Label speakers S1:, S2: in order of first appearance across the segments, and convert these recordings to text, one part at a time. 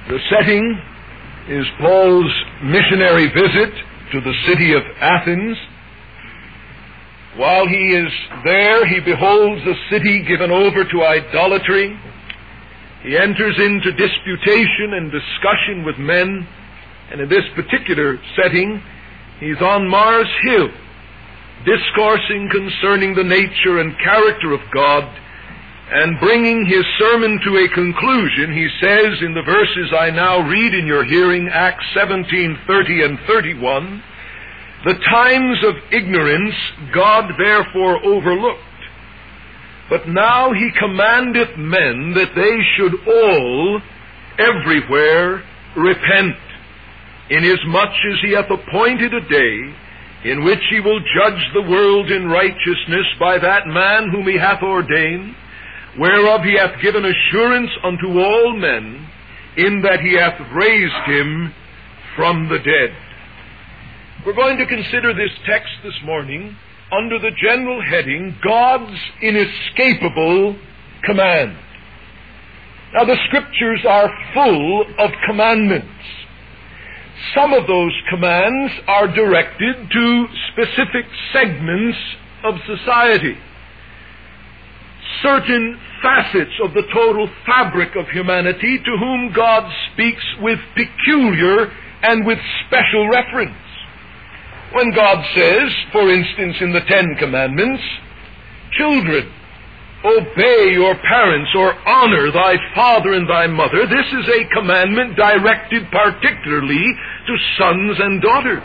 S1: The setting is Paul's missionary visit to the city of Athens. While he is there, he beholds a city given over to idolatry. He enters into disputation and discussion with men, and in this particular setting, he's on Mars Hill, discoursing concerning the nature and character of God, and bringing his sermon to a conclusion. He says in the verses I now read in your hearing, Acts 17:30 and 31, "The times of ignorance God therefore overlooked. But now he commandeth men that they should all everywhere repent, inasmuch as he hath appointed a day in which he will judge the world in righteousness by that man whom he hath ordained, whereof he hath given assurance unto all men, in that he hath raised him from the dead." We're going to consider this text this morning under the general heading, God's inescapable command. Now, the Scriptures are full of commandments. Some of those commands are directed to specific segments of society, certain facets of the total fabric of humanity to whom God speaks with peculiar and with special reference. When God says, for instance, in the Ten Commandments, "Children, obey your parents," or "honor thy father and thy mother," this is a commandment directed particularly to sons and daughters.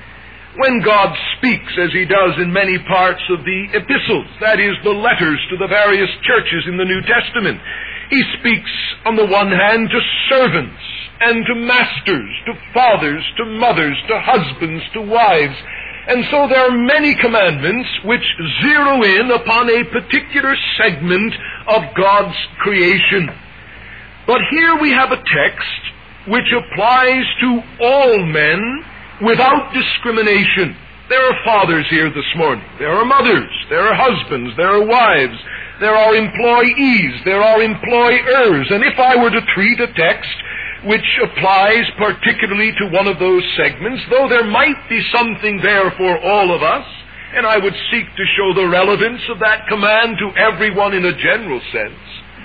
S1: When God speaks, as he does in many parts of the epistles, that is, the letters to the various churches in the New Testament, he speaks on the one hand to servants and to masters, to fathers, to mothers, to husbands, to wives. And so there are many commandments which zero in upon a particular segment of God's creation. But here we have a text which applies to all men without discrimination. There are fathers here this morning. There are mothers. There are husbands. There are wives. There are employees. There are employers. And if I were to treat a text which applies particularly to one of those segments, though there might be something there for all of us, and I would seek to show the relevance of that command to everyone in a general sense,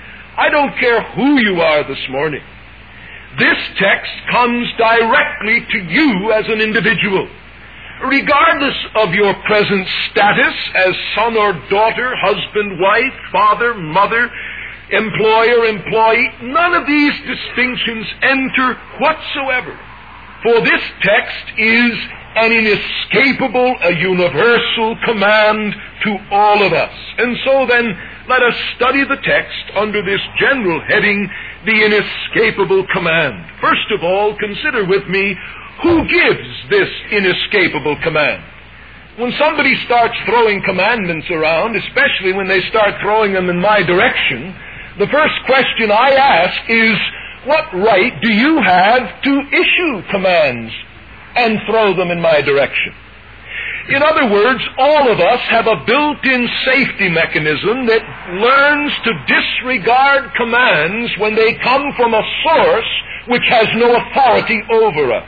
S1: I don't care who you are this morning. This text comes directly to you as an individual. Regardless of your present status as son or daughter, husband, wife, father, mother, employer, employee, none of these distinctions enter whatsoever. For this text is an inescapable, a universal command to all of us. And so then, let us study the text under this general heading, the inescapable command. First of all, consider with me, who gives this inescapable command? When somebody starts throwing commandments around, especially when they start throwing them in my direction, the first question I ask is, what right do you have to issue commands and throw them in my direction? In other words, all of us have a built-in safety mechanism that learns to disregard commands when they come from a source which has no authority over us.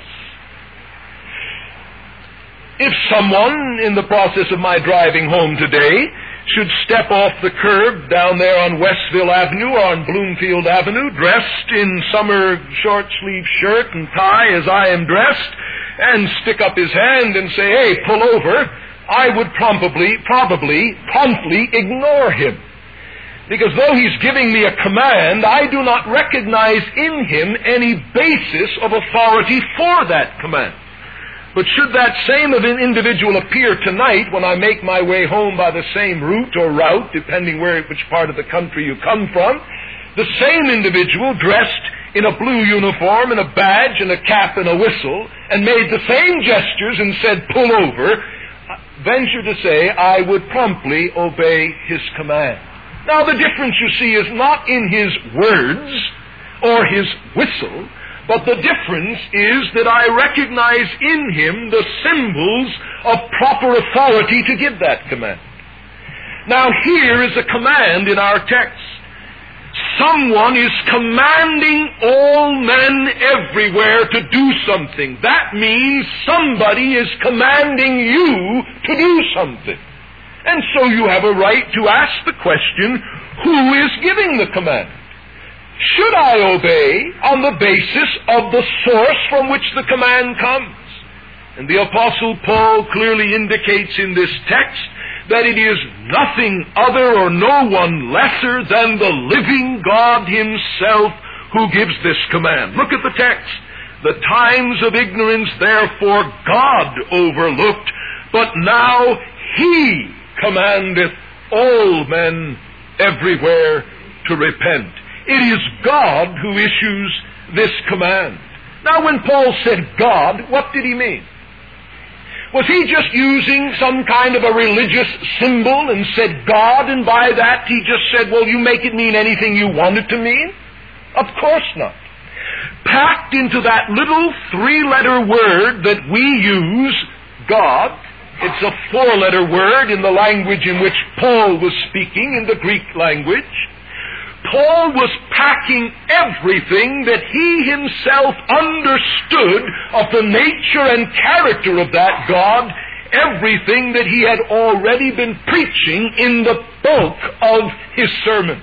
S1: If someone in the process of my driving home today should step off the curb down there on Westville Avenue or on Bloomfield Avenue, dressed in summer short-sleeve shirt and tie as I am dressed, and stick up his hand and say, "Hey, pull over," I would promptly ignore him. Because though he's giving me a command, I do not recognize in him any basis of authority for that command. But should that same individual appear tonight when I make my way home by the same route, depending which part of the country you come from, the same individual dressed in a blue uniform and a badge and a cap and a whistle, and made the same gestures and said, "Pull over," venture to say I would promptly obey his command. Now the difference, you see, is not in his words or his whistle, but the difference is that I recognize in him the symbols of proper authority to give that command. Now here is a command in our text. someone is commanding all men everywhere to do something. That means somebody is commanding you to do something. And so you have a right to ask the question, who is giving the command? Should I obey on the basis of the source from which the command comes? And the Apostle Paul clearly indicates in this text that it is nothing other or no one lesser than the living God himself who gives this command. Look at the text. The times of ignorance therefore God overlooked, but now he commandeth all men everywhere to repent. It is God who issues this command. Now when Paul said God, what did he mean? Was he just using some kind of a religious symbol and said God, and by that he just said, well, you make it mean anything you want it to mean? Of course not. Packed into that little three-letter word that we use, God, it's a four-letter word in the language in which Paul was speaking, in the Greek language. Paul was packing everything that he himself understood of the nature and character of that God, everything that he had already been preaching in the bulk of his sermon.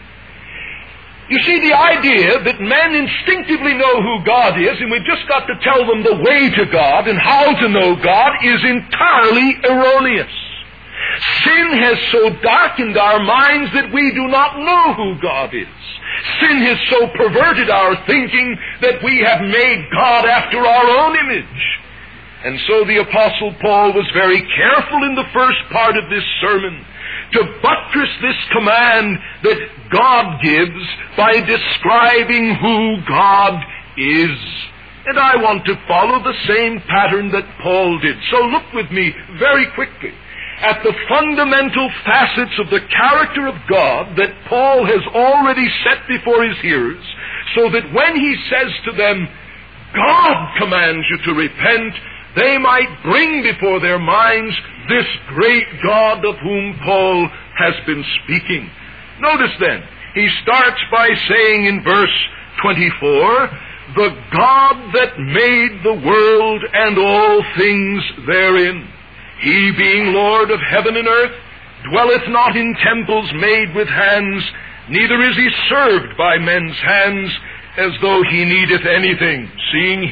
S1: You see, the idea that men instinctively know who God is, and we've just got to tell them the way to God and how to know God, is entirely erroneous. Sin has so darkened our minds that we do not know who God is. Sin has so perverted our thinking that we have made God after our own image. And so the Apostle Paul was very careful in the first part of this sermon to buttress this command that God gives by describing who God is. And I want to follow the same pattern that Paul did. So look with me very quickly at the fundamental facets of the character of God that Paul has already set before his hearers, so that when he says to them, God commands you to repent, they might bring before their minds this great God of whom Paul has been speaking. Notice then, he starts by saying in verse 24, the God that made the world and all things therein, he being Lord of heaven and earth, dwelleth not in temples made with hands, neither is he served by men's hands, as though he needeth anything, seeing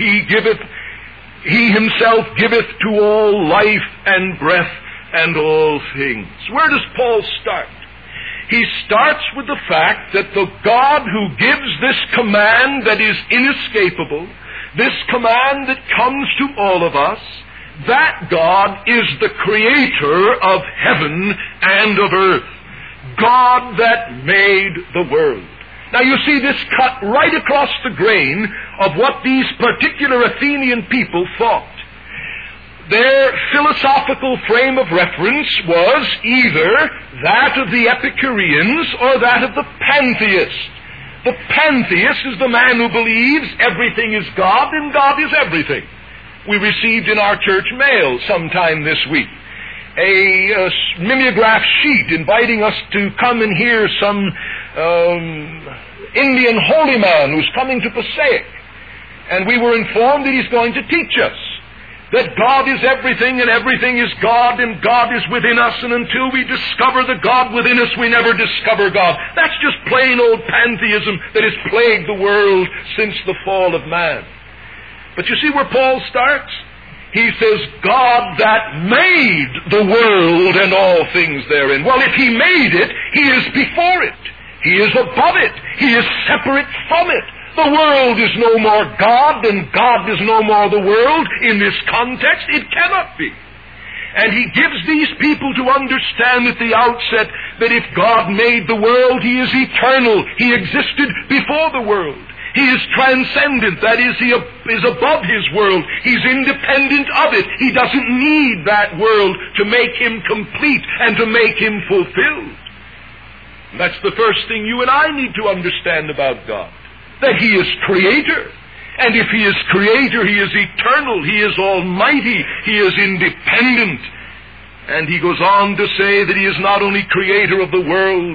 S1: he himself giveth to all life and breath and all things. Where does Paul start? He starts with the fact that the God who gives this command that is inescapable, this command that comes to all of us, that God is the creator of heaven and of earth. God that made the world. Now you see this cut right across the grain of what these particular Athenian people thought. Their philosophical frame of reference was either that of the Epicureans or that of the pantheist. The pantheist is the man who believes everything is God and God is everything. We received in our church mail sometime this week a mimeograph sheet inviting us to come and hear some Indian holy man who's coming to Passaic. And we were informed that he's going to teach us that God is everything and everything is God and God is within us, and until we discover the God within us, we never discover God. That's just plain old pantheism that has plagued the world since the fall of man. But you see where Paul starts? He says, God that made the world and all things therein. Well, if he made it, he is before it. He is above it. He is separate from it. The world is no more God, and God is no more the world. In this context, it cannot be. And he gives these people to understand at the outset that if God made the world, he is eternal. He existed before the world. He is transcendent, that is, he is above his world. He's independent of it. He doesn't need that world to make him complete and to make him fulfilled. And that's the first thing you and I need to understand about God, that he is creator. And if he is creator, he is eternal, he is almighty, he is independent. And he goes on to say that he is not only creator of the world,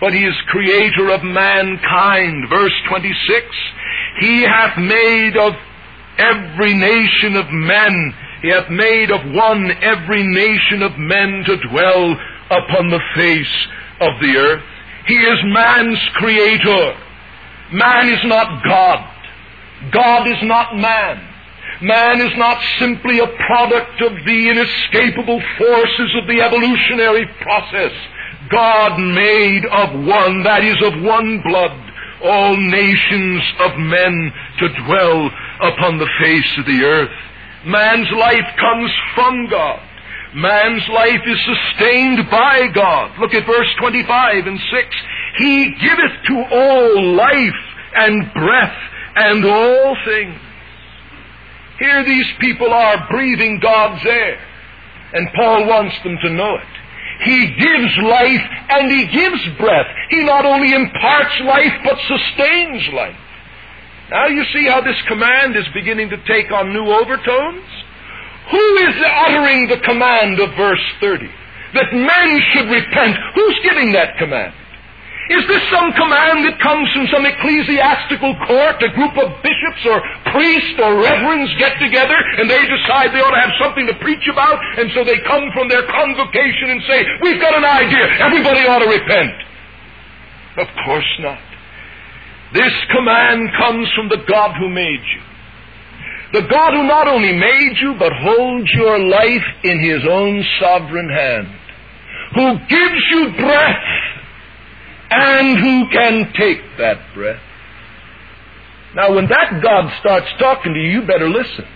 S1: but he is creator of mankind. Verse 26, he hath made of every nation of men, he hath made of one every nation of men to dwell upon the face of the earth. He is man's creator. Man is not God. God is not man. Man is not simply a product of the inescapable forces of the evolutionary process. God made of one, that is, of one blood, all nations of men to dwell upon the face of the earth. Man's life comes from God. Man's life is sustained by God. Look at verse 25 and 6. He giveth to all life and breath and all things. Here these people are breathing God's air, and Paul wants them to know it. He gives life and he gives breath. He not only imparts life but sustains life. Now you see how this command is beginning to take on new overtones? Who is uttering the command of verse 30? That men should repent. Who's giving that command? Is this some command that comes from some ecclesiastical court? A group of bishops or priests or reverends get together and they decide they ought to have something to preach about, and so they come from their convocation and say, we've got an idea, everybody ought to repent. Of course not. This command comes from the God who made you. The God who not only made you, but holds your life in his own sovereign hand. Who gives you breath, and who can take that breath. Now when that God starts talking to you, you better listen.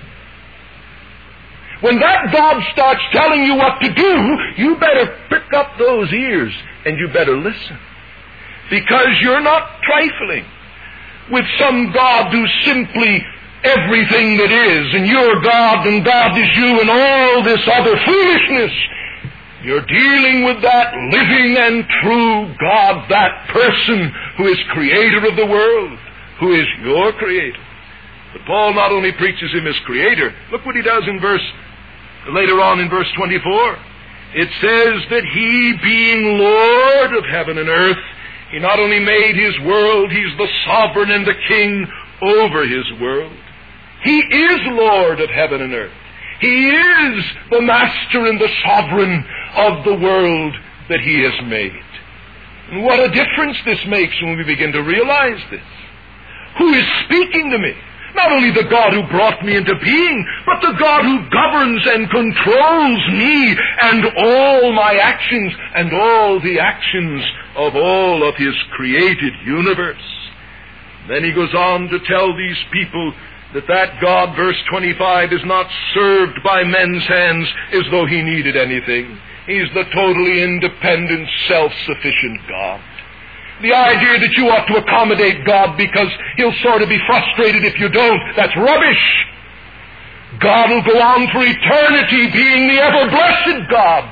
S1: When that God starts telling you what to do, you better pick up those ears and you better listen. Because you're not trifling with some God who's simply everything that is, and you're God and God is you and all this other foolishness. You're dealing with that living and true God, that person who is creator of the world, who is your creator. But Paul not only preaches him as creator, look what he does later on in verse 24. It says that he, being Lord of heaven and earth, he not only made his world, he's the sovereign and the king over his world. He is Lord of heaven and earth. He is the master and the sovereign of the world that he has made. And what a difference this makes when we begin to realize this. Who is speaking to me? Not only the God who brought me into being, but the God who governs and controls me and all my actions and all the actions of all of his created universe. Then he goes on to tell these people that God, verse 25, is not served by men's hands as though he needed anything. He's the totally independent, self-sufficient God. The idea that you ought to accommodate God because he'll sort of be frustrated if you don't, that's rubbish. God will go on for eternity being the ever-blessed God.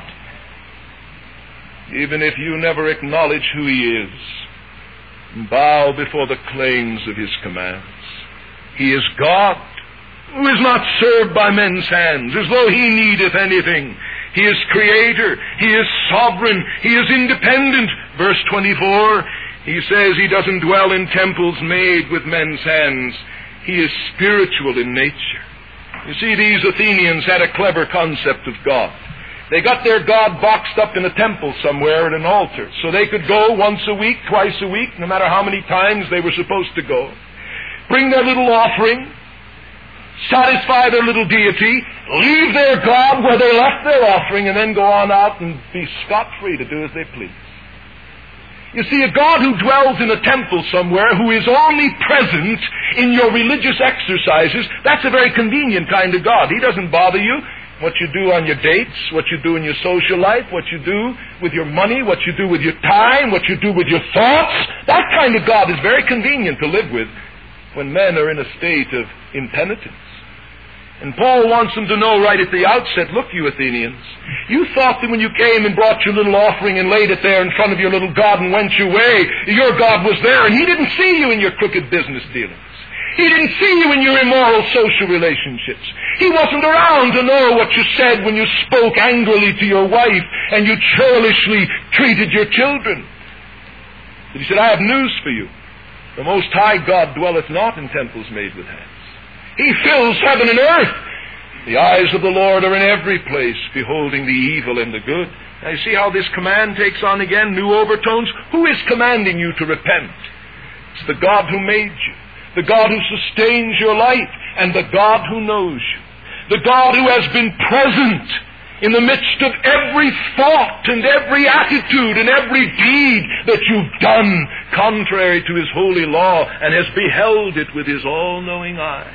S1: Even if you never acknowledge who he is and bow before the claims of his commands. He is God, who is not served by men's hands, as though he needeth anything. He is creator. He is sovereign. He is independent. Verse 24, he says he doesn't dwell in temples made with men's hands. He is spiritual in nature. You see, these Athenians had a clever concept of God. They got their God boxed up in a temple somewhere at an altar, so they could go once a week, twice a week, no matter how many times they were supposed to go. Bring their little offering, satisfy their little deity, leave their God where they left their offering, and then go on out and be scot-free to do as they please. You see, a God who dwells in a temple somewhere, who is only present in your religious exercises, that's a very convenient kind of God. He doesn't bother you what you do on your dates, what you do in your social life, what you do with your money, what you do with your time, what you do with your thoughts. That kind of God is very convenient to live with when men are in a state of impenitence. And Paul wants them to know right at the outset, look, you Athenians, you thought that when you came and brought your little offering and laid it there in front of your little God and went your way, your God was there, and he didn't see you in your crooked business dealings. He didn't see you in your immoral social relationships. He wasn't around to know what you said when you spoke angrily to your wife and you churlishly treated your children. But he said, I have news for you. The Most High God dwelleth not in temples made with hands. He fills heaven and earth. The eyes of the Lord are in every place, beholding the evil and the good. Now you see how this command takes on again new overtones? Who is commanding you to repent? It's the God who made you, the God who sustains your life, and the God who knows you. The God who has been present in the midst of every thought and every attitude and every deed that you've done contrary to His holy law, and has beheld it with His all-knowing eye.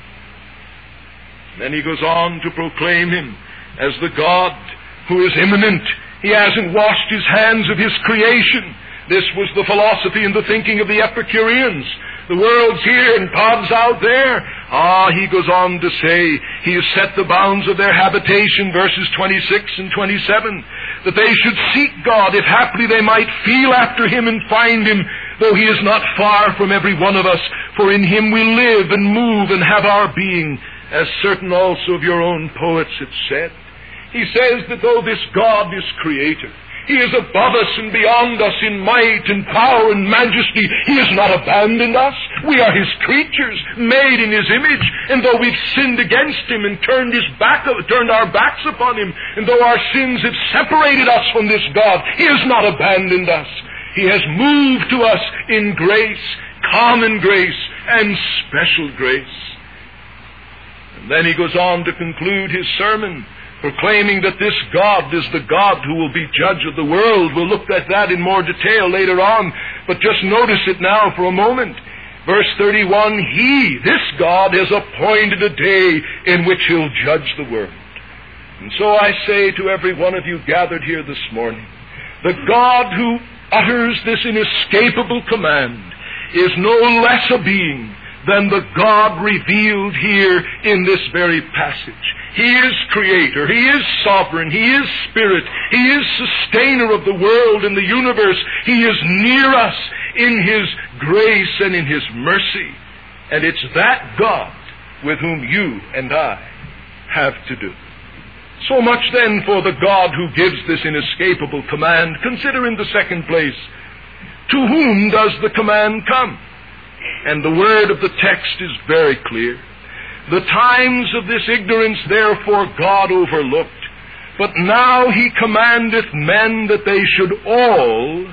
S1: Then he goes on to proclaim Him as the God who is immanent. He hasn't washed His hands of His creation. This was the philosophy and the thinking of the Epicureans. The world's here and God's out there. He goes on to say, He has set the bounds of their habitation, verses 26 and 27, that they should seek God, if haply they might feel after Him and find Him, though He is not far from every one of us. For in Him we live and move and have our being, as certain also of your own poets have said. He says that though this God is Creator, He is above us and beyond us in might and power and majesty. He has not abandoned us. We are His creatures, made in His image. And though we've sinned against Him and turned our backs upon Him, and though our sins have separated us from this God, He has not abandoned us. He has moved to us in grace, common grace, and special grace. And then he goes on to conclude his sermon, proclaiming that this God is the God who will be judge of the world. We'll look at that in more detail later on, but just notice it now for a moment. Verse 31, this God, has appointed a day in which He'll judge the world. And so I say to every one of you gathered here this morning, the God who utters this inescapable command is no less a being than the God revealed here in this very passage. He is Creator. He is Sovereign. He is Spirit. He is Sustainer of the world and the universe. He is near us in His grace and in His mercy. And it's that God with whom you and I have to do. So much then for the God who gives this inescapable command. Consider in the second place, to whom does the command come? And the word of the text is very clear. The times of this ignorance therefore God overlooked, but now He commandeth men that they should all,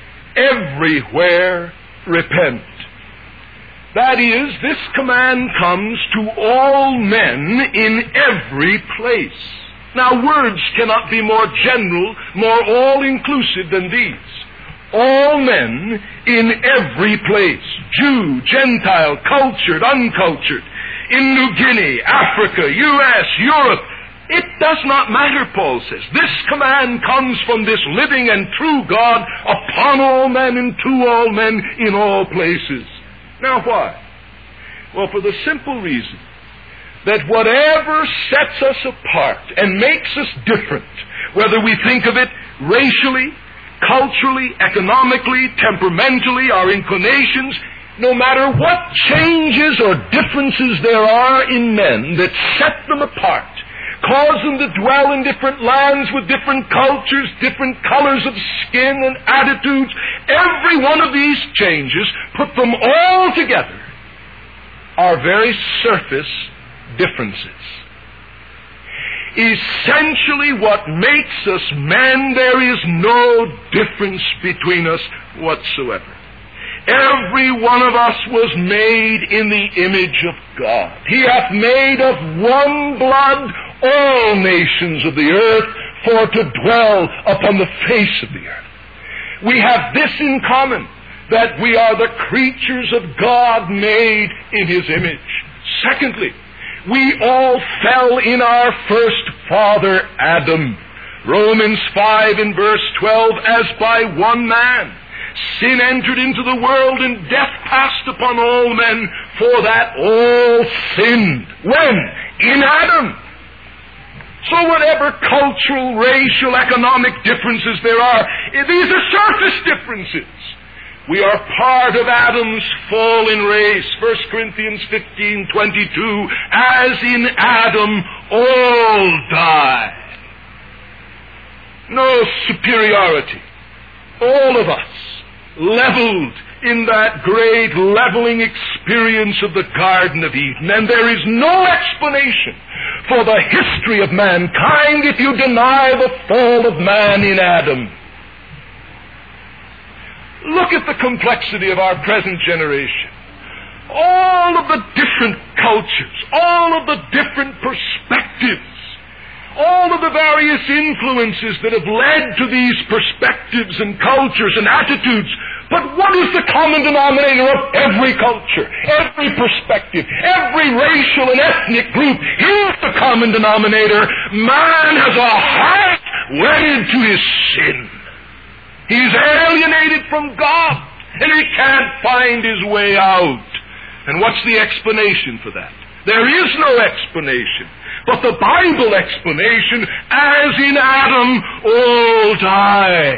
S1: everywhere, repent. That is, this command comes to all men in every place. Now words cannot be more general, more all-inclusive than these. All men in every place, Jew, Gentile, cultured, uncultured, in New Guinea, Africa, U.S., Europe. It does not matter, Paul says. This command comes from this living and true God upon all men and to all men in all places. Now why? Well, for the simple reason that whatever sets us apart and makes us different, whether we think of it racially, culturally, economically, temperamentally, our inclinations, no matter what changes or differences there are in men that set them apart, cause them to dwell in different lands with different cultures, different colors of skin and attitudes, every one of these changes, put them all together, are very surface differences. Essentially what makes us men, there is no difference between us whatsoever. Every one of us was made in the image of God. He hath made of one blood all nations of the earth for to dwell upon the face of the earth. We have this in common, that we are the creatures of God made in His image. Secondly, we all fell in our first father, Adam. Romans 5 and verse 12, as by one man sin entered into the world, and death passed upon all men, for that all sinned. When? In Adam. So whatever cultural, racial, economic differences there are, these are surface differences. We are part of Adam's fallen race. 1 Corinthians 15:22, as in Adam all die. No superiority. All of us leveled in that great leveling experience of the Garden of Eden. And there is no explanation for the history of mankind if you deny the fall of man in Adam. Look at the complexity of our present generation. All of the different cultures, all of the different perspectives, all of the various influences that have led to these perspectives and cultures and attitudes. But what is the common denominator of every culture, every perspective, every racial and ethnic group? Here's the common denominator. Man has a heart wedded to his sin. He's alienated from God, and he can't find his way out. And what's the explanation for that? There is no explanation. But the Bible explanation, as in Adam, all die.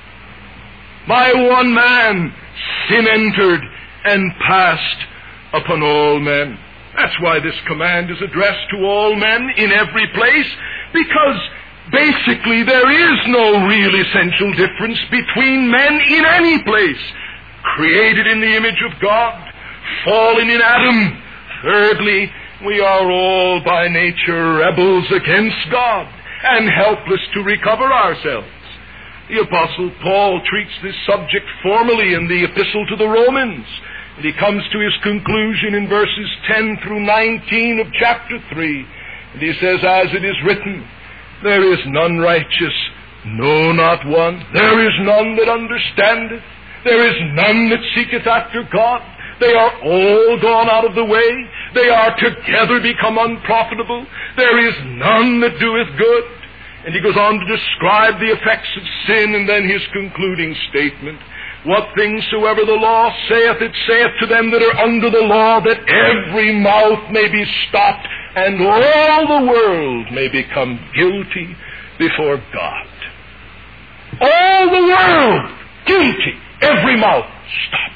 S1: By one man, sin entered and passed upon all men. That's why this command is addressed to all men in every place, because basically there is no real essential difference between men in any place. Created in the image of God, fallen in Adam. Thirdly, we are all by nature rebels against God and helpless to recover ourselves. The Apostle Paul treats this subject formally in the Epistle to the Romans. And he comes to his conclusion in verses 10 through 19 of chapter 3. And he says, as it is written, there is none righteous, no, not one. There is none that understandeth. There is none that seeketh after God. They are all gone out of the way. They are together become unprofitable. There is none that doeth good. And he goes on to describe the effects of sin, and then his concluding statement. What things soever the law saith, it saith to them that are under the law, that every mouth may be stopped, and all the world may become guilty before God. All the world guilty, every mouth stopped.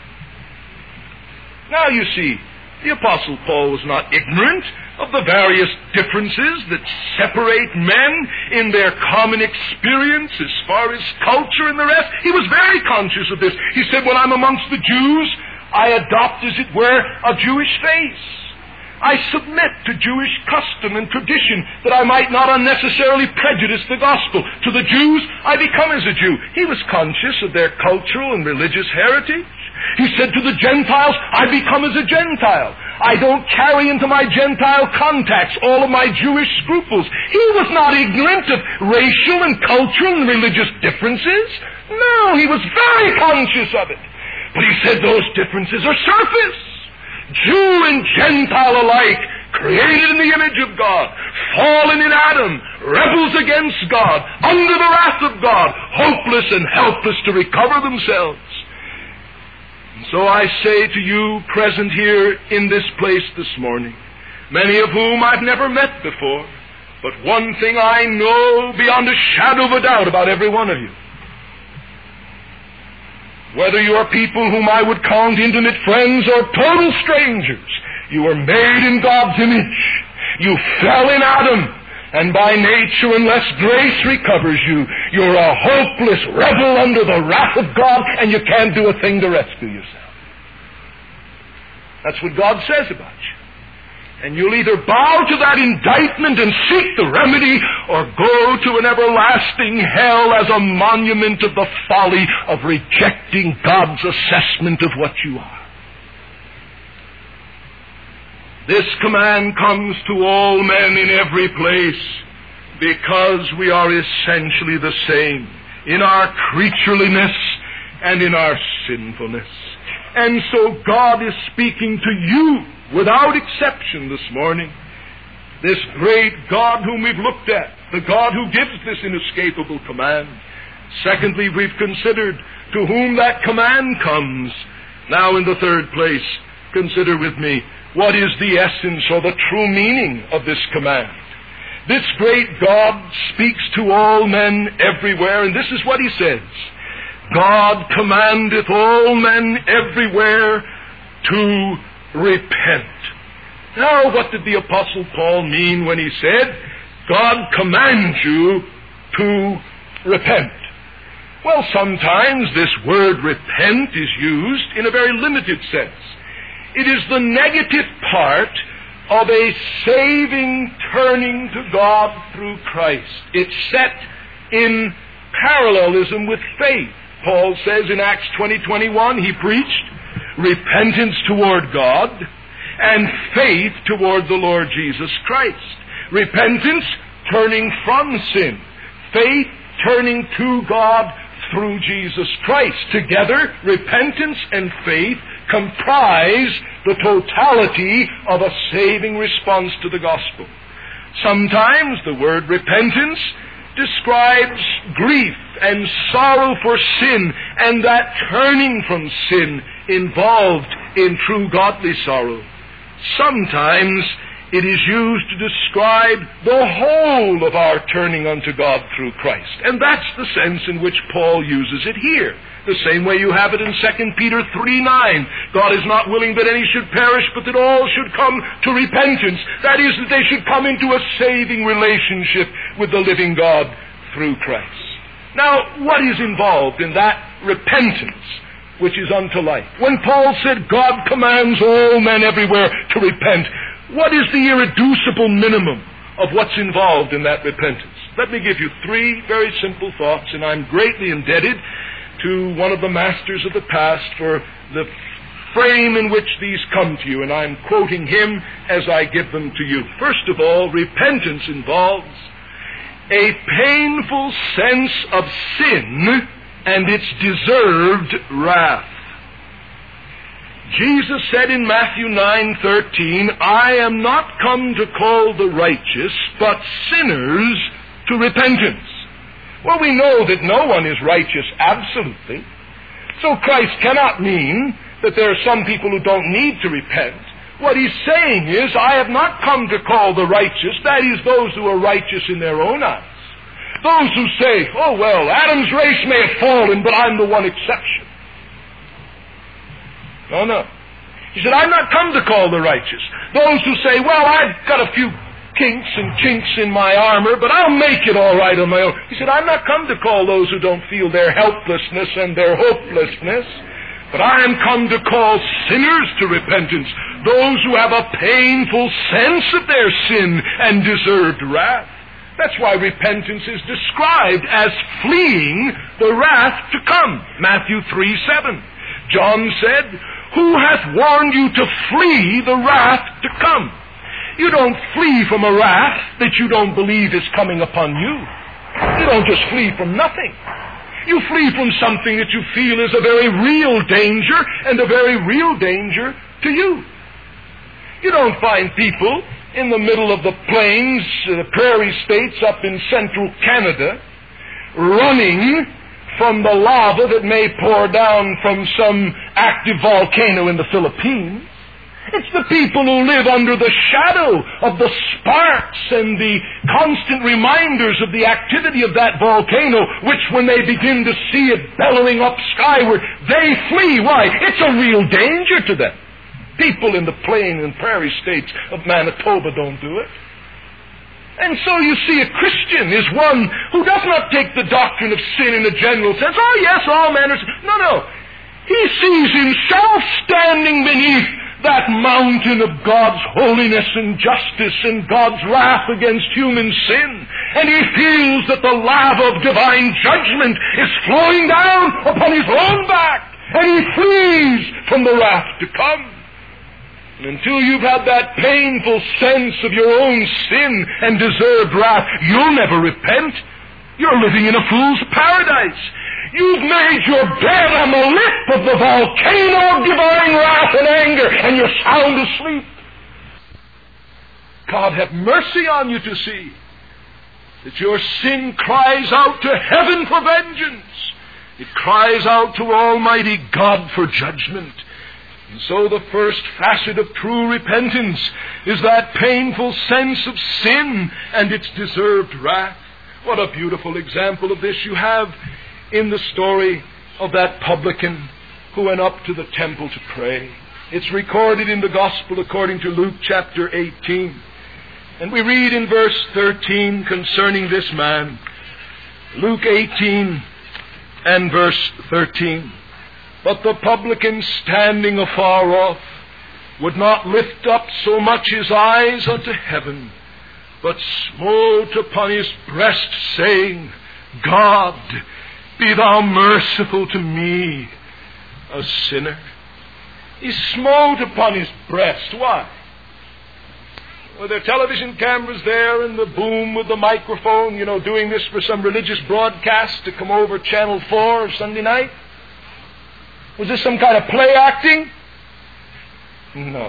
S1: Now you see, the Apostle Paul was not ignorant of the various differences that separate men in their common experience as far as culture and the rest. He was very conscious of this. He said, when I'm amongst the Jews, I adopt, as it were, a Jewish face. I submit to Jewish custom and tradition that I might not unnecessarily prejudice the gospel. To the Jews, I become as a Jew. He was conscious of their cultural and religious heritage. He said to the Gentiles, I become as a Gentile. I don't carry into my Gentile contacts all of my Jewish scruples. He was not ignorant of racial and cultural and religious differences. No, he was very conscious of it. But he said those differences are surface. Jew and Gentile alike, created in the image of God, fallen in Adam, rebels against God, under the wrath of God, hopeless and helpless to recover themselves. And so I say to you present here in this place this morning, many of whom I've never met before, but one thing I know beyond a shadow of a doubt about every one of you. Whether you are people whom I would count intimate friends or total strangers, you are made in God's image. You fell in Adam, and by nature, unless grace recovers you, you're a hopeless rebel under the wrath of God, and you can't do a thing to rescue yourself. That's what God says about you. And you'll either bow to that indictment and seek the remedy, or go to an everlasting hell as a monument of the folly of rejecting God's assessment of what you are. This command comes to all men in every place because we are essentially the same in our creatureliness and in our sinfulness. And so God is speaking to you without exception this morning. This great God whom we've looked at, the God who gives this inescapable command. Secondly, we've considered to whom that command comes. Now in the third place, consider with me, what is the essence or the true meaning of this command? This great God speaks to all men everywhere, and this is what he says. God commandeth all men everywhere to repent. Now, what did the Apostle Paul mean when he said, God commands you to repent? Well, sometimes this word repent is used in a very limited sense. It is the negative part of a saving turning to God through Christ. It's set in parallelism with faith. Paul says in Acts 20:21, he preached repentance toward God and faith toward the Lord Jesus Christ. Repentance, turning from sin. Faith, turning to God through Jesus Christ. Together, repentance and faith comprise the totality of a saving response to the gospel. Sometimes the word repentance describes grief and sorrow for sin and that turning from sin involved in true godly sorrow. Sometimes it is used to describe the whole of our turning unto God through Christ. And that's the sense in which Paul uses it here. The same way you have it in 2 Peter 3:9. God is not willing that any should perish, but that all should come to repentance. That is, that they should come into a saving relationship with the living God through Christ. Now, what is involved in that repentance which is unto life? When Paul said God commands all men everywhere to repent, what is the irreducible minimum of what's involved in that repentance? Let me give you three very simple thoughts, and I'm greatly indebted to one of the masters of the past for the frame in which these come to you, and I'm quoting him as I give them to you. First of all, repentance involves a painful sense of sin and its deserved wrath. Jesus said in Matthew 9:13, I am not come to call the righteous, but sinners to repentance. Well, we know that no one is righteous absolutely. So Christ cannot mean that there are some people who don't need to repent. What he's saying is, I have not come to call the righteous, that is, those who are righteous in their own eyes. Those who say, oh well, Adam's race may have fallen, but I'm the one exception. No. He said, I've not come to call the righteous. Those who say, well, I've got a few kinks and chinks in my armor, but I'll make it all right on my own. He said, I've not come to call those who don't feel their helplessness and their hopelessness, but I am come to call sinners to repentance, those who have a painful sense of their sin and deserved wrath. That's why repentance is described as fleeing the wrath to come. Matthew 3:7. John said, who hath warned you to flee the wrath to come? You don't flee from a wrath that you don't believe is coming upon you. You don't just flee from nothing. You flee from something that you feel is a very real danger, and a very real danger to you. You don't find people in the middle of the plains, the prairie states up in central Canada, running from the lava that may pour down from some active volcano in the Philippines. It's the people who live under the shadow of the sparks and the constant reminders of the activity of that volcano, which when they begin to see it bellowing up skyward, they flee. Why? It's a real danger to them. People in the plain and prairie states of Manitoba don't do it. And so you see, a Christian is one who does not take the doctrine of sin in a general sense. Oh yes, all men are... No. He sees himself standing beneath that mountain of God's holiness and justice and God's wrath against human sin. And he feels that the lava of divine judgment is flowing down upon his own back. And he flees from the wrath to come. And until you've had that painful sense of your own sin and deserved wrath, you'll never repent. You're living in a fool's paradise. You've made your bed on the lip of the volcano of divine wrath and anger, and you're sound asleep. God have mercy on you to see that your sin cries out to heaven for vengeance. It cries out to Almighty God for judgment. And so the first facet of true repentance is that painful sense of sin and its deserved wrath. What a beautiful example of this you have in the story of that publican who went up to the temple to pray. It's recorded in the Gospel according to Luke chapter 18. And we read in verse 13 concerning this man. Luke 18, and verse 13. But the publican, standing afar off, would not lift up so much his eyes unto heaven, but smote upon his breast, saying, God, be thou merciful to me, a sinner. He smote upon his breast. Why? Were there television cameras there and the boom with the microphone, doing this for some religious broadcast to come over Channel 4 Sunday night? Was this some kind of play acting? No.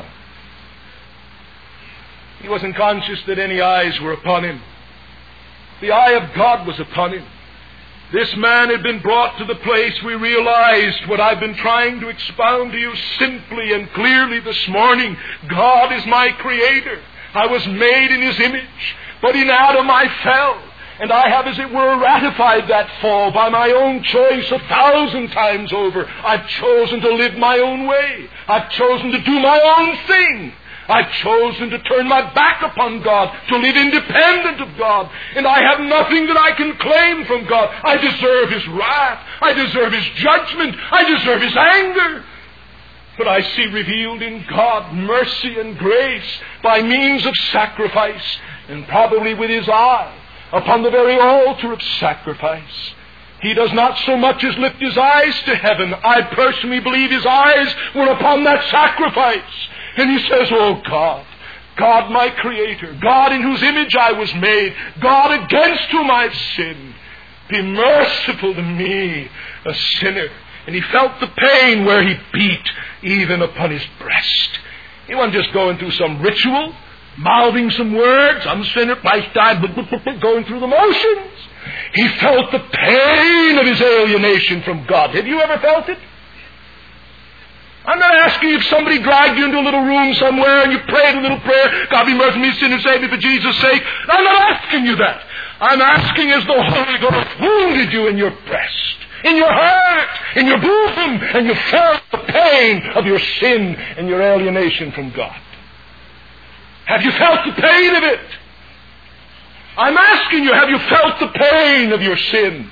S1: He wasn't conscious that any eyes were upon him. The eye of God was upon him. This man had been brought to the place we realized what I've been trying to expound to you simply and clearly this morning. God is my Creator. I was made in His image, but in Adam I fell. And I have, as it were, ratified that fall by my own choice 1,000 times over. I've chosen to live my own way. I've chosen to do my own thing. I've chosen to turn my back upon God, to live independent of God. And I have nothing that I can claim from God. I deserve His wrath. I deserve His judgment. I deserve His anger. But I see revealed in God mercy and grace by means of sacrifice, and probably with His eye upon the very altar of sacrifice. He does not so much as lift His eyes to heaven. I personally believe His eyes were upon that sacrifice. And He says, oh God, God my Creator, God in whose image I was made, God against whom I've sinned, be merciful to me, a sinner. And he felt the pain where he beat even upon his breast. He wasn't just going through some ritual, mouthing some words, I'm a sinner, Christ died, going through the motions. He felt the pain of his alienation from God. Have you ever felt it? I'm not asking if somebody dragged you into a little room somewhere and you prayed a little prayer, God be merciful to me, sinner, save me for Jesus' sake. I'm not asking you that. I'm asking as the Holy Ghost wounded you in your breast, in your heart, in your bosom, and you felt the pain of your sin and your alienation from God. Have you felt the pain of it? I'm asking you, have you felt the pain of your sin?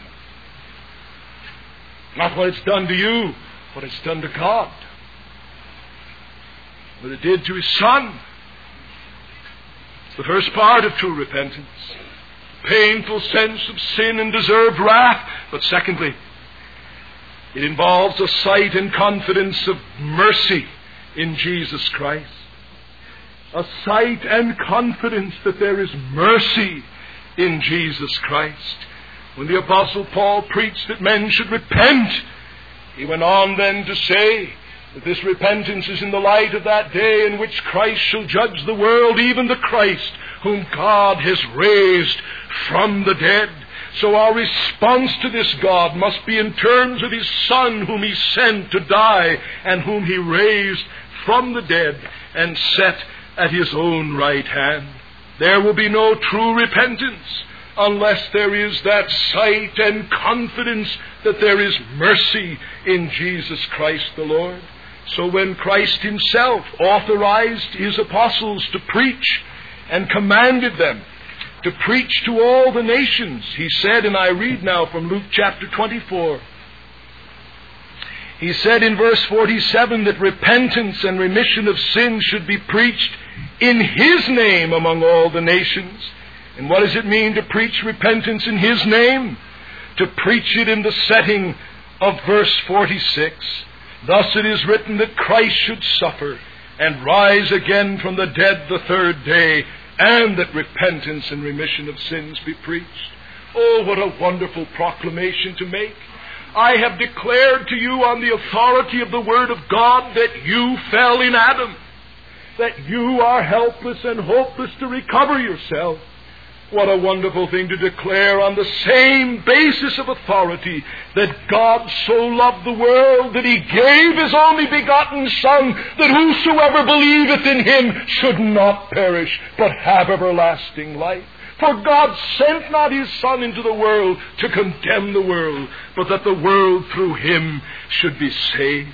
S1: Not what it's done to you, what it's done to God. What it did to His Son. It's the first part of true repentance. Painful sense of sin and deserved wrath. But secondly, it involves a sight and confidence of mercy in Jesus Christ. A sight and confidence that there is mercy in Jesus Christ. When the Apostle Paul preached that men should repent, he went on then to say that this repentance is in the light of that day in which Christ shall judge the world, even the Christ whom God has raised from the dead. So our response to this God must be in terms of His Son, whom He sent to die and whom He raised from the dead and set at His own right hand. There will be no true repentance unless there is that sight and confidence that there is mercy in Jesus Christ the Lord. So when Christ Himself authorized His apostles to preach and commanded them to preach to all the nations, He said, and I read now from Luke chapter 24, He said in verse 47 that repentance and remission of sins should be preached in His name among all the nations. And what does it mean to preach repentance in His name? To preach it in the setting of verse 46. Thus it is written that Christ should suffer and rise again from the dead the third day, and that repentance and remission of sins be preached. Oh, what a wonderful proclamation to make. I have declared to you on the authority of the Word of God that you fell in Adam, that you are helpless and hopeless to recover yourself. What a wonderful thing to declare on the same basis of authority, that God so loved the world that He gave His only begotten Son, that whosoever believeth in Him should not perish, but have everlasting life. For God sent not His Son into the world to condemn the world, but that the world through Him should be saved.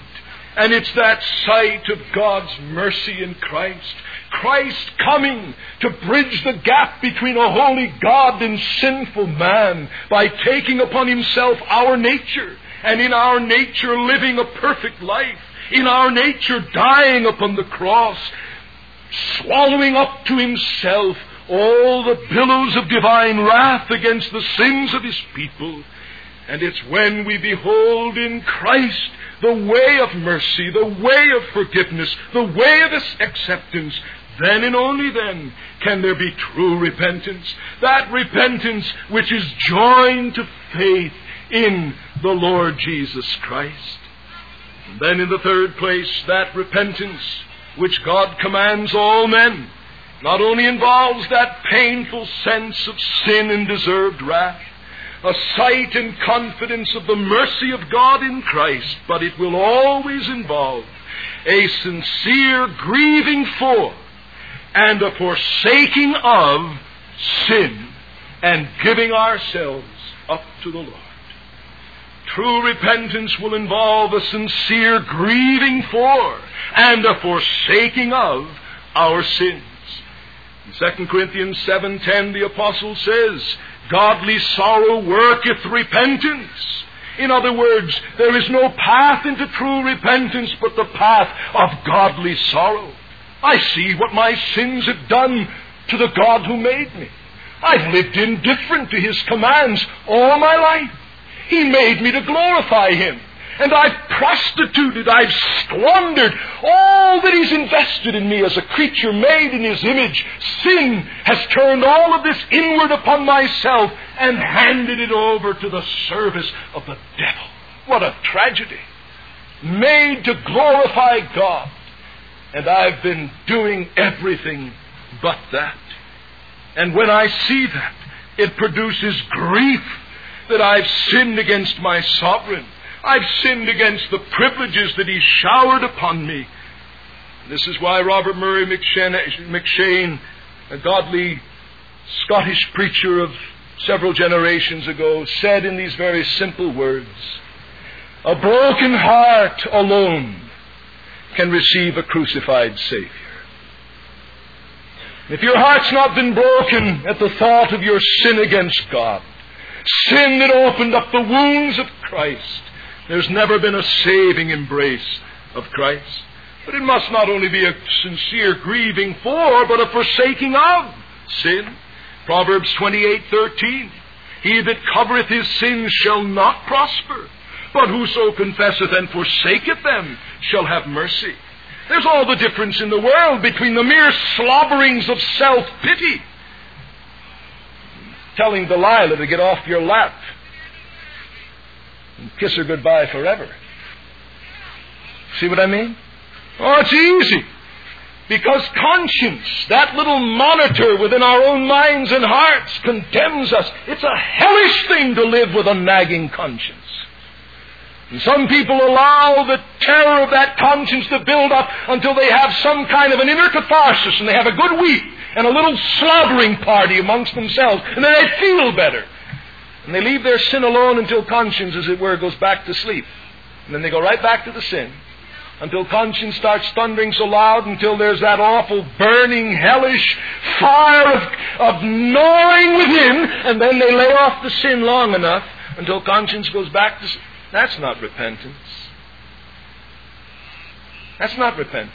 S1: And it's that sight of God's mercy in Christ. Christ coming to bridge the gap between a holy God and sinful man by taking upon himself our nature, and in our nature living a perfect life, in our nature dying upon the cross, swallowing up to himself all the billows of divine wrath against the sins of his people. And it's when we behold in Christ the way of mercy, the way of forgiveness, the way of acceptance, then and only then can there be true repentance. That repentance which is joined to faith in the Lord Jesus Christ. And then in the third place, that repentance which God commands all men not only involves that painful sense of sin and deserved wrath, a sight and confidence of the mercy of God in Christ, but it will always involve a sincere grieving for and a forsaking of sin and giving ourselves up to the Lord. True repentance will involve a sincere grieving for and a forsaking of our sins. In 2 Corinthians 7:10, the apostle says, "Godly sorrow worketh repentance." In other words, there is no path into true repentance but the path of godly sorrow. I see what my sins have done to the God who made me. I've lived indifferent to his commands all my life. He made me to glorify him. And I've prostituted, I've squandered all that he's invested in me as a creature made in his image. Sin has turned all of this inward upon myself and handed it over to the service of the devil. What a tragedy. Made to glorify God. And I've been doing everything but that. And when I see that, it produces grief that I've sinned against my sovereign. I've sinned against the privileges that he showered upon me. This is why Robert Murray McCheyne, a godly Scottish preacher of several generations ago, said in these very simple words, "A broken heart alone can receive a crucified Savior." If your heart's not been broken at the thought of your sin against God, sin that opened up the wounds of Christ, there's never been a saving embrace of Christ. But it must not only be a sincere grieving for, but a forsaking of sin. Proverbs 28:13, "He that covereth his sins shall not prosper, but whoso confesseth and forsaketh them shall have mercy." There's all the difference in the world between the mere slobberings of self-pity, telling Delilah to get off your lap and kiss her goodbye forever. See what I mean? Oh, it's easy. Because conscience, that little monitor within our own minds and hearts, condemns us. It's a hellish thing to live with a nagging conscience. And some people allow the terror of that conscience to build up until they have some kind of an inner catharsis, and they have a good week and a little slobbering party amongst themselves, and then they feel better. And they leave their sin alone until conscience, as it were, goes back to sleep. And then they go right back to the sin until conscience starts thundering so loud until there's that awful, burning, hellish fire of gnawing within, and then they lay off the sin long enough until conscience goes back to sin. That's not repentance. That's not repentance.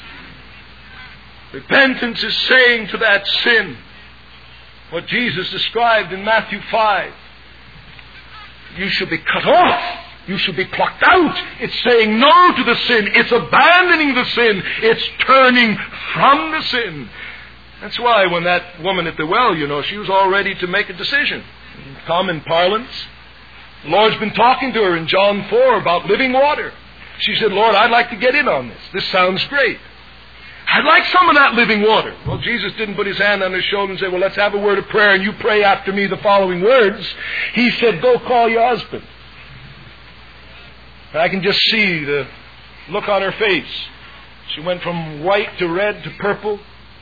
S1: Repentance is saying to that sin what Jesus described in Matthew 5. You shall be cut off. You shall be plucked out. It's saying no to the sin. It's abandoning the sin. It's turning from the sin. That's why when that woman at the well, she was all ready to make a decision. In common parlance, the Lord's been talking to her in John 4 about living water. She said, "Lord, I'd like to get in on this. This sounds great. I'd like some of that living water." Well, Jesus didn't put his hand on his shoulder and say, "Well, let's have a word of prayer and you pray after me the following words." He said, "Go call your husband." And I can just see the look on her face. She went from white to red to purple.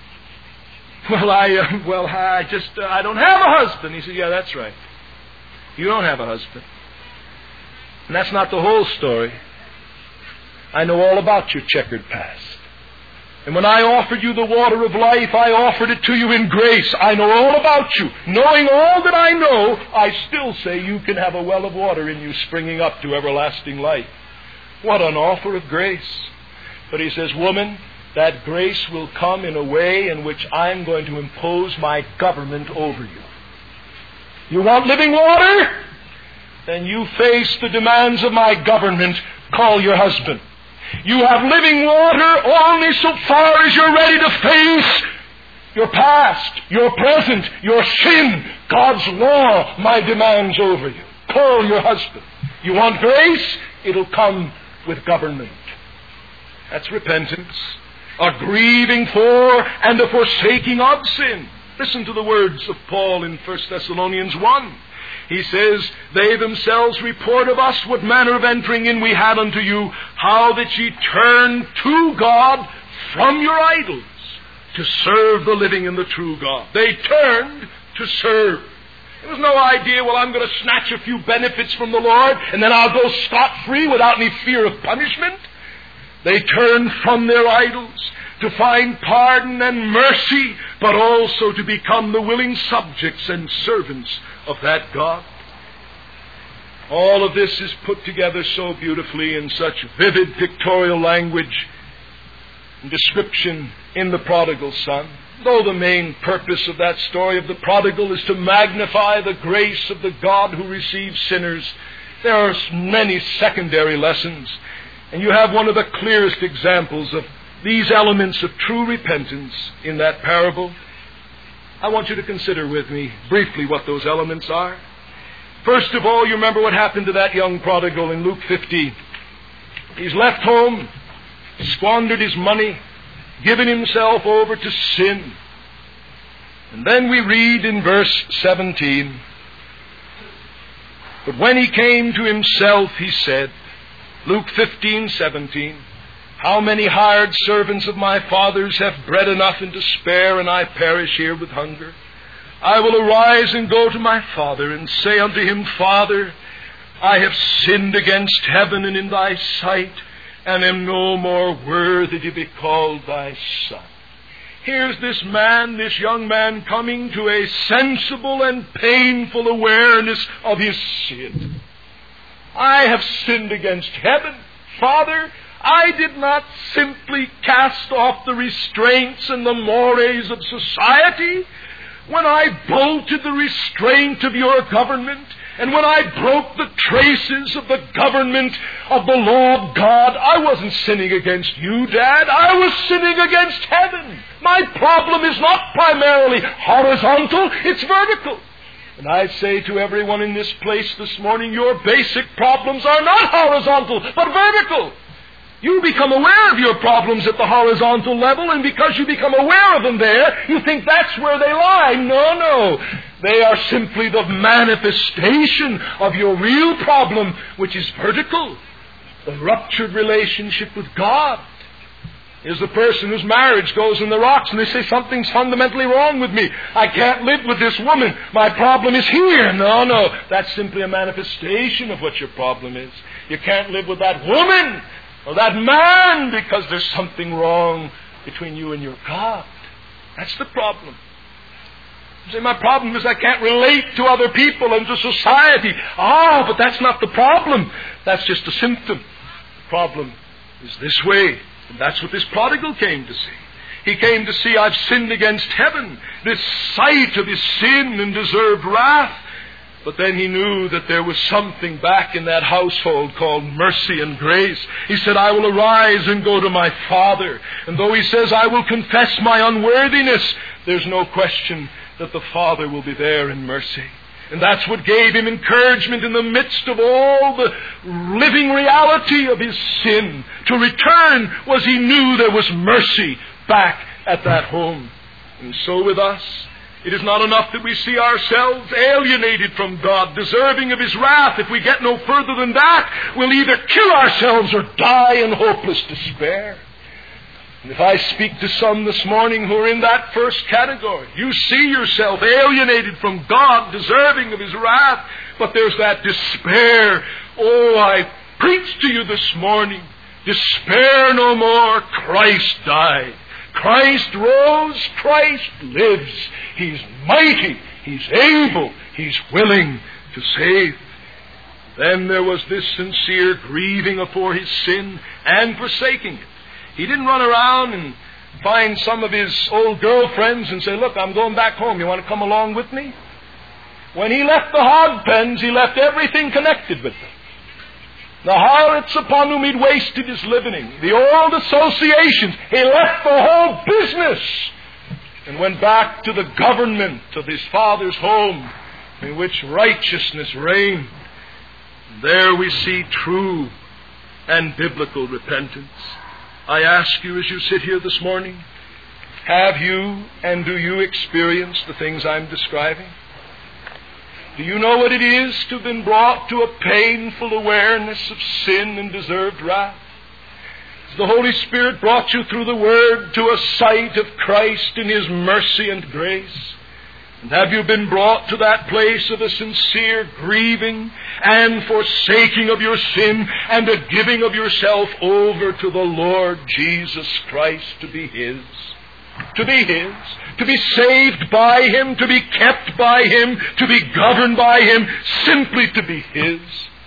S1: I don't have a husband." He said, "Yeah, that's right. You don't have a husband." And that's not the whole story. I know all about your checkered past. And when I offered you the water of life, I offered it to you in grace. I know all about you. Knowing all that I know, I still say you can have a well of water in you springing up to everlasting life. What an offer of grace. But he says, woman, that grace will come in a way in which I'm going to impose my government over you. You want living water? Then you face the demands of my government. Call your husband. You have living water only so far as you're ready to face your past, your present, your sin, God's law, my demands over you. Call your husband. You want grace? It'll come with government. That's repentance. A grieving for and a forsaking of sin. Listen to the words of Paul in 1 Thessalonians 1. He says, they themselves report of us what manner of entering in we had unto you, how that ye turned to God from your idols to serve the living and the true God. They turned to serve. There was no idea, well, I'm going to snatch a few benefits from the Lord and then I'll go scot-free without any fear of punishment. They turned from their idols to find pardon and mercy, but also to become the willing subjects and servants of that God. All of this is put together so beautifully in such vivid pictorial language and description in the prodigal son. Though the main purpose of that story of the prodigal is to magnify the grace of the God who receives sinners, there are many secondary lessons. And you have one of the clearest examples of these elements of true repentance in that parable. I want you to consider with me briefly what those elements are. First of all, you remember what happened to that young prodigal in Luke 15. He's left home, squandered his money, given himself over to sin. And then we read in verse 17, but when he came to himself, he said, Luke 15:17, how many hired servants of my father's have bread enough and to spare, and I perish here with hunger? I will arise and go to my father, and say unto him, Father, I have sinned against heaven and in thy sight, and am no more worthy to be called thy son. Here's this man, this young man, coming to a sensible and painful awareness of his sin. I have sinned against heaven. Father, I did not simply cast off the restraints and the mores of society. When I bolted the restraint of your government, and when I broke the traces of the government of the law of God, I wasn't sinning against you, Dad. I was sinning against heaven. My problem is not primarily horizontal, it's vertical. And I say to everyone in this place this morning, your basic problems are not horizontal, but vertical. You become aware of your problems at the horizontal level, and because you become aware of them there, you think that's where they lie. No. They are simply the manifestation of your real problem, which is vertical. The ruptured relationship with God is the person whose marriage goes in the rocks and they say, something's fundamentally wrong with me. I can't live with this woman. My problem is here. No. That's simply a manifestation of what your problem is. You can't live with that woman or that man because there's something wrong between you and your God. That's the problem. You say, my problem is I can't relate to other people and to society. But that's not the problem. That's just a symptom. The problem is this way. And that's what this prodigal came to see. He came to see, I've sinned against heaven. This sight of his sin and deserved wrath. But then he knew that there was something back in that household called mercy and grace. He said, I will arise and go to my father. And though he says, I will confess my unworthiness, there's no question that the Father will be there in mercy. And that's what gave him encouragement in the midst of all the living reality of his sin. To return was he knew there was mercy back at that home. And so with us, it is not enough that we see ourselves alienated from God, deserving of His wrath. If we get no further than that, we'll either kill ourselves or die in hopeless despair. And if I speak to some this morning who are in that first category, you see yourself alienated from God, deserving of His wrath, but there's that despair. Oh, I preach to you this morning Despair no more. Christ died. Christ rose. Christ lives. He's mighty. He's able. He's willing to save. Then there was this sincere grieving for his sin and forsaking it. He didn't run around and find some of his old girlfriends and say, look, I'm going back home. You want to come along with me? When he left the hog pens, he left everything connected with them. The harlots upon whom he'd wasted his living, the old associations, he left the whole business and went back to the government of his father's home in which righteousness reigned. There we see true and biblical repentance. I ask you as you sit here this morning, have you and do you experience the things I'm describing? Do you know what it is to have been brought to a painful awareness of sin and deserved wrath? Has the Holy Spirit brought you through the Word to a sight of Christ in His mercy and grace? And have you been brought to that place of a sincere grieving and forsaking of your sin and a giving of yourself over to the Lord Jesus Christ to be His? To be His, to be saved by Him, to be kept by Him, to be governed by Him, simply to be His.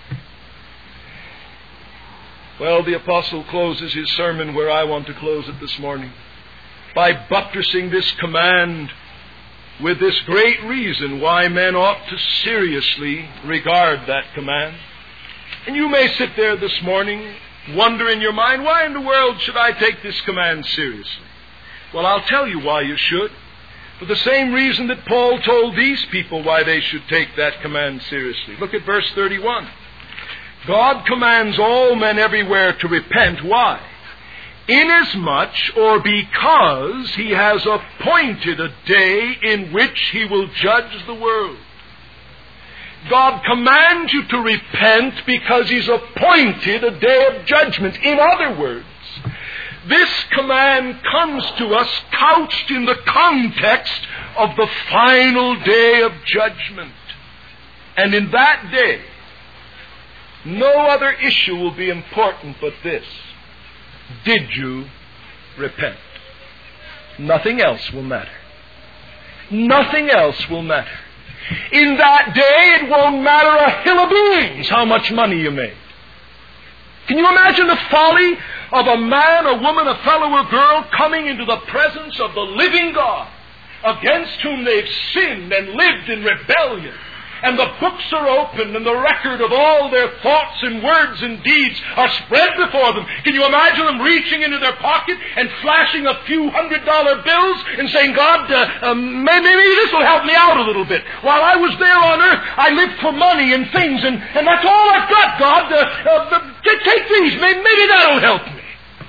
S1: Well, the apostle closes his sermon where I want to close it this morning, by buttressing this command with this great reason why men ought to seriously regard that command. And you may sit there this morning, wonder in your mind, why in the world should I take this command seriously? Well, I'll tell you why you should. For the same reason that Paul told these people why they should take that command seriously. Look at verse 31. God commands all men everywhere to repent. Why? Inasmuch or because He has appointed a day in which He will judge the world. God commands you to repent because He's appointed a day of judgment. In other words, this command comes to us couched in the context of the final day of judgment. And in that day, no other issue will be important but this. Did you repent? Nothing else will matter. Nothing else will matter. In that day, it won't matter a hill of beans how much money you made. Can you imagine the folly of a man, a woman, a fellow or girl coming into the presence of the living God against whom they've sinned and lived in rebellion? And the books are opened and the record of all their thoughts and words and deeds are spread before them. Can you imagine them reaching into their pocket and flashing a few $100 bills and saying, God, maybe this will help me out a little bit. While I was there on earth, I lived for money and things, and that's all I've got, God. Take these. Maybe that'll help me.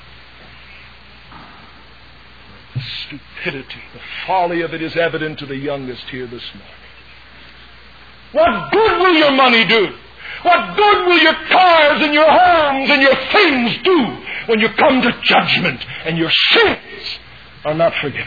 S1: The stupidity, the folly of it is evident to the youngest here this morning. What good will your money do? What good will your cars and your homes and your things do when you come to judgment and your sins are not forgiven?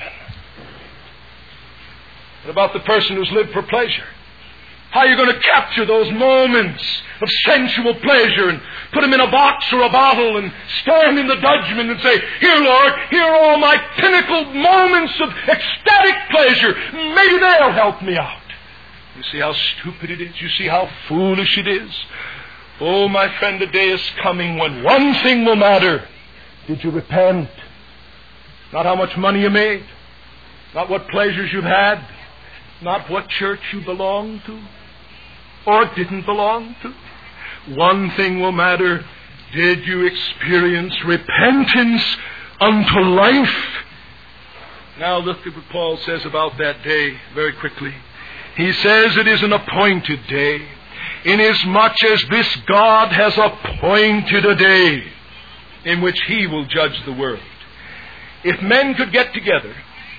S1: What about the person who's lived for pleasure? How are you going to capture those moments of sensual pleasure and put them in a box or a bottle and stand in the judgment and say, here, Lord, here are all my pinnacle moments of ecstatic pleasure. Maybe they'll help me out. You see how stupid it is? You see how foolish it is? Oh, my friend, the day is coming when one thing will matter. Did you repent? Not how much money you made. Not what pleasures you've had. Not what church you belong to or didn't belong to. One thing will matter. Did you experience repentance unto life? Now look at what Paul says about that day very quickly. He says it is an appointed day, inasmuch as this God has appointed a day in which He will judge the world. If men could get together,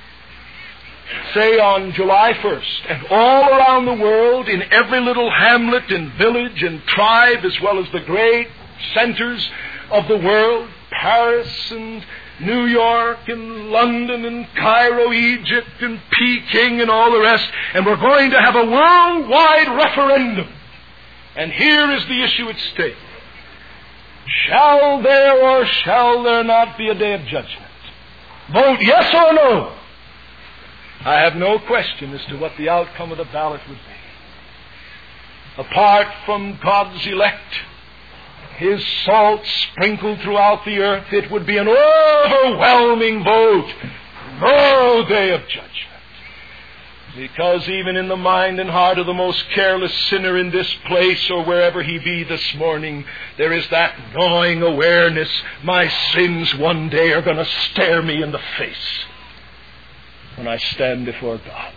S1: say on July 1st, and all around the world, in every little hamlet and village and tribe, as well as the great centers of the world, Paris and New York and London and Cairo, Egypt and Peking and all the rest, and we're going to have a worldwide referendum. And here is the issue at stake. Shall there or shall there not be a day of judgment? Vote yes or no. I have no question as to what the outcome of the ballot would be. Apart from God's elect, His salt sprinkled throughout the earth, it would be an overwhelming vote. No day of judgment. Because even in the mind and heart of the most careless sinner in this place or wherever he be this morning, there is that gnawing awareness, my sins one day are going to stare me in the face when I stand before God.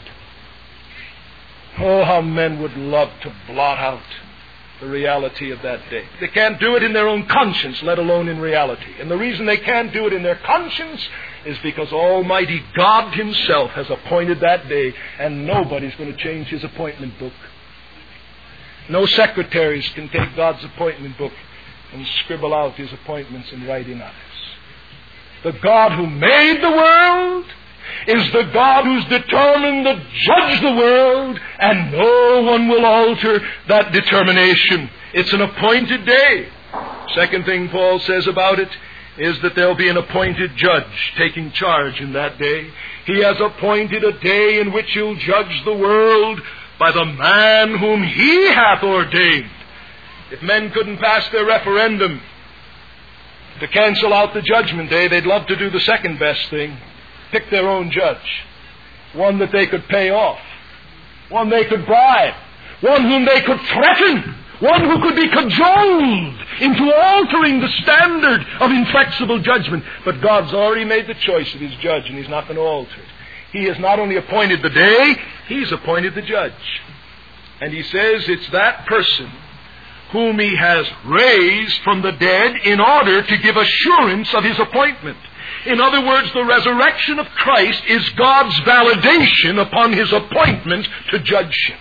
S1: Oh, how men would love to blot out the reality of that day. They can't do it in their own conscience, let alone in reality. And the reason they can't do it in their conscience is because Almighty God Himself has appointed that day, and nobody's going to change His appointment book. No secretaries can take God's appointment book and scribble out His appointments and write in others. The God who made the world is the God who's determined to judge the world, and no one will alter that determination. It's an appointed day. Second thing Paul says about it is that there'll be an appointed judge taking charge in that day. He has appointed a day in which He'll judge the world by the man whom He hath ordained. If men couldn't pass their referendum to cancel out the judgment day, they'd love to do the second best thing. Pick their own judge. One that they could pay off. One they could bribe. One whom they could threaten. One who could be cajoled into altering the standard of inflexible judgment. But God's already made the choice of His judge, and He's not going to alter it. He has not only appointed the day, He's appointed the judge. And He says it's that person whom He has raised from the dead in order to give assurance of His appointment. In other words, the resurrection of Christ is God's validation upon His appointment to judge him.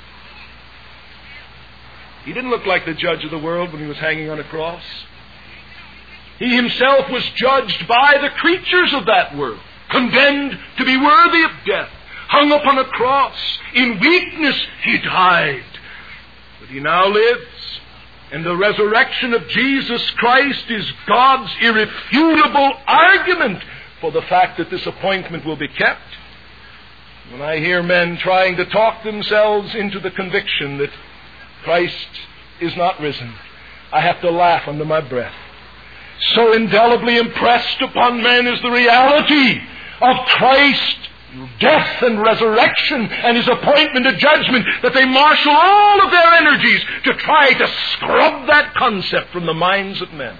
S1: He didn't look like the judge of the world when He was hanging on a cross. He Himself was judged by the creatures of that world, condemned to be worthy of death, hung upon a cross. In weakness He died. But He now lives. And the resurrection of Jesus Christ is God's irrefutable argument for the fact that this appointment will be kept. When I hear men trying to talk themselves into the conviction that Christ is not risen, I have to laugh under my breath. So indelibly impressed upon men is the reality of Christ's death and resurrection and His appointment to judgment that they marshal all of their energies to try to scrub that concept from the minds of men.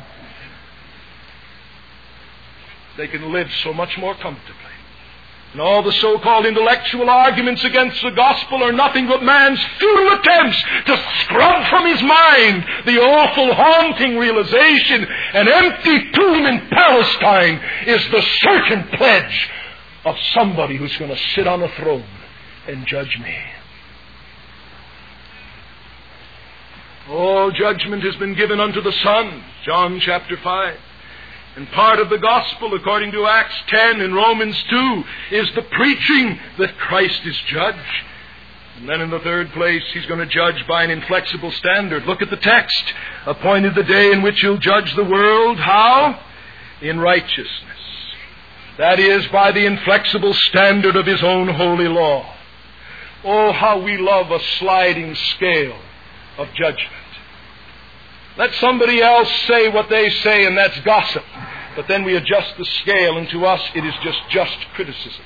S1: They can live so much more comfortably. And all the so-called intellectual arguments against the gospel are nothing but man's futile attempts to scrub from his mind the awful, haunting realization an empty tomb in Palestine is the certain pledge of somebody who's going to sit on a throne and judge me. All judgment has been given unto the Son, John chapter 5. And part of the gospel, according to Acts 10 and Romans 2, is the preaching that Christ is judge. And then in the third place, He's going to judge by an inflexible standard. Look at the text. Appointed the day in which He'll judge the world. How? In righteousness. That is, by the inflexible standard of His own holy law. Oh, how we love a sliding scale of judgment. Let somebody else say what they say, and that's gossip. But then we adjust the scale, and to us it is just criticism.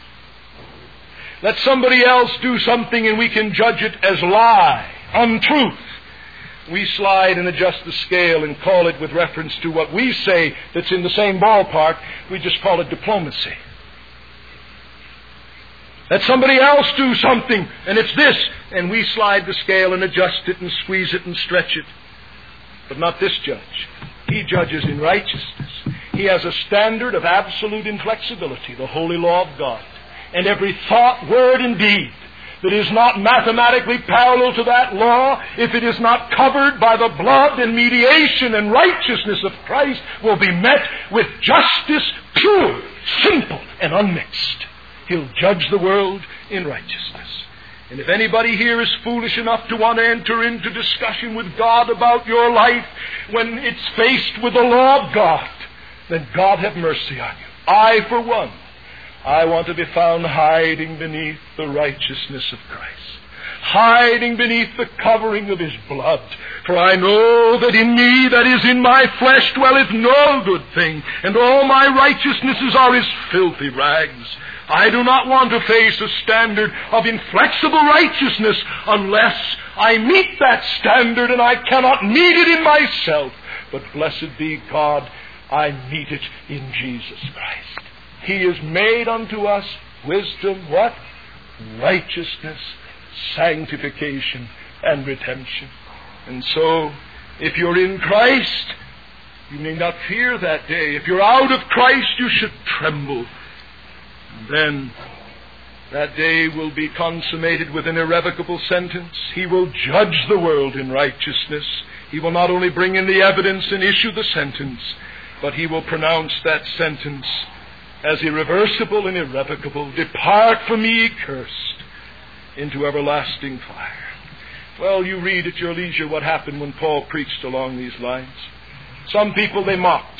S1: Let somebody else do something, and we can judge it as lie, untruth. We slide and adjust the scale and call it with reference to what we say that's in the same ballpark. We just call it diplomacy. Let somebody else do something, and it's this, and we slide the scale and adjust it and squeeze it and stretch it. But not this judge. He judges in righteousness. He has a standard of absolute inflexibility, the holy law of God. And every thought, word, and deed that is not mathematically parallel to that law, if it is not covered by the blood and mediation and righteousness of Christ, will be met with justice, pure, simple, and unmixed. He'll judge the world in righteousness. And if anybody here is foolish enough to want to enter into discussion with God about your life when it's faced with the law of God, then God have mercy on you. I, for one, I want to be found hiding beneath the righteousness of Christ, hiding beneath the covering of His blood. For I know that in me, that is in my flesh, dwelleth no good thing, and all my righteousnesses are as filthy rags. I do not want to face a standard of inflexible righteousness unless I meet that standard, and I cannot meet it in myself. But blessed be God, I meet it in Jesus Christ. He is made unto us wisdom, what? Righteousness, sanctification, and redemption. And so, if you're in Christ, you need not fear that day. If you're out of Christ, you should tremble. And then, that day will be consummated with an irrevocable sentence. He will judge the world in righteousness. He will not only bring in the evidence and issue the sentence, but He will pronounce that sentence as irreversible and irrevocable. Depart from me, ye cursed, into everlasting fire. Well, you read at your leisure what happened when Paul preached along these lines. Some people they mocked.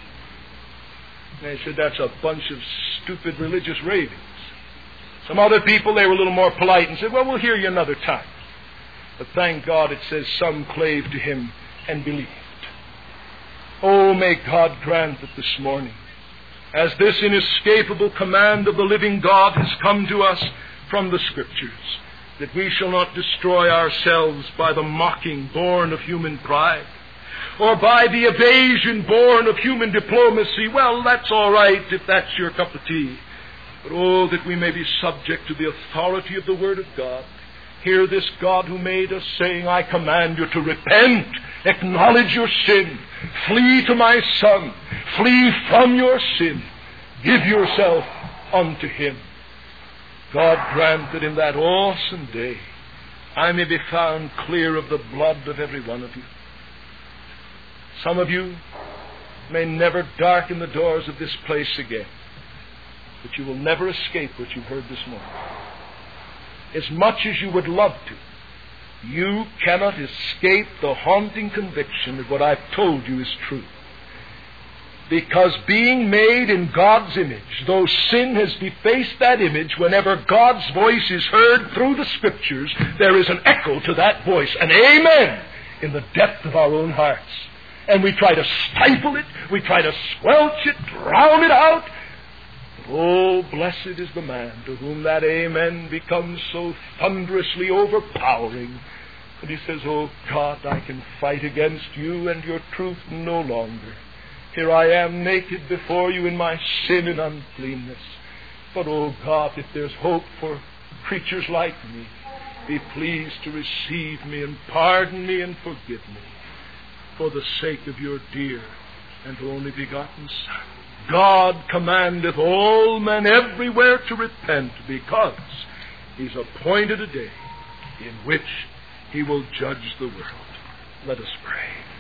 S1: They said that's a bunch of stupid religious ravings. Some other people, they were a little more polite and said, well, we'll hear you another time. But thank God it says some clave to Him and believed. Oh, may God grant that this morning, as this inescapable command of the living God has come to us from the Scriptures, that we shall not destroy ourselves by the mocking born of human pride, or by the evasion born of human diplomacy. Well, that's all right if that's your cup of tea. But oh, that we may be subject to the authority of the Word of God. Hear this God who made us saying, I command you to repent, acknowledge your sin, flee to my Son, flee from your sin, give yourself unto Him. God grant that in that awesome day I may be found clear of the blood of every one of you. Some of you may never darken the doors of this place again, but you will never escape what you've heard this morning. As much as you would love to, you cannot escape the haunting conviction that what I've told you is true. Because being made in God's image, though sin has defaced that image, whenever God's voice is heard through the Scriptures, there is an echo to that voice, an amen, in the depth of our own hearts. And we try to stifle it, we try to squelch it, drown it out. But oh, blessed is the man to whom that amen becomes so thunderously overpowering. And he says, oh God, I can fight against you and your truth no longer. Here I am naked before you in my sin and uncleanness. But, oh God, if there's hope for creatures like me, be pleased to receive me and pardon me and forgive me for the sake of your dear and only begotten Son. God commandeth all men everywhere to repent, because He's appointed a day in which He will judge the world. Let us pray.